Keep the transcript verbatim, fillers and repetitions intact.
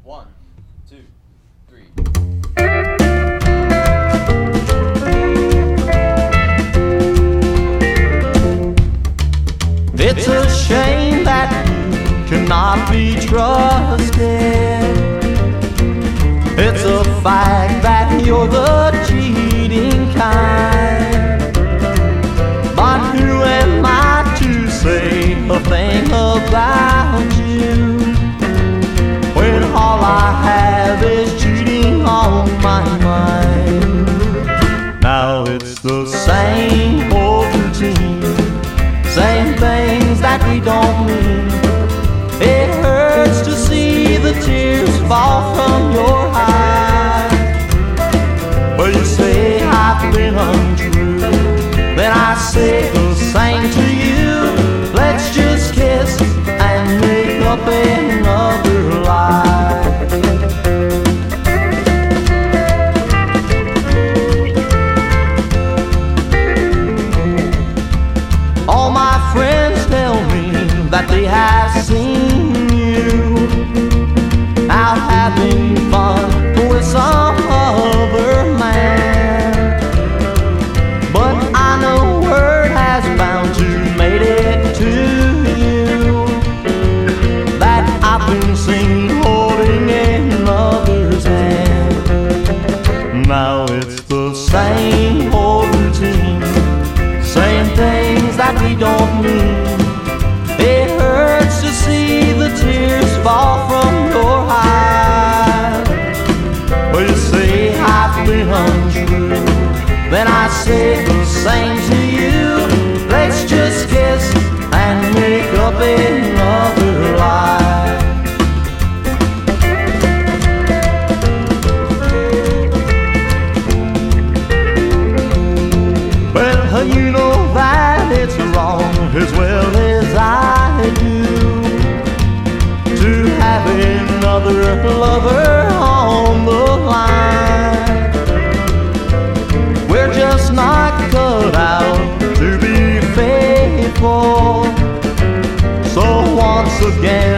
One, two, three. It's a shame that you cannot be trusted. It's a fact that you're the cheating kind. But who am I to say a thing about you when all I have is cheating on my mind? Now it's the same old routine, same things that we don't mean. It hurts to see the tears fall from your eyes. Well, you say I've been untrue, then I say the same to you. Let's just kiss and make up another lie. All my friends tell me that they have seen you out having fun with some other man. But I know word has bound to made it to you that I've been seen holding another's hand. Now it's the same old routine, same things that we don't mean. It hurts to see the tears fall from your eyes. Well, you say I've been untrue, then I say the same to you. Let's just kiss and make up another lie. Well, you know that it's wrong as well as I do to have another lover on the line. We're just not cut out to be faithful. So once again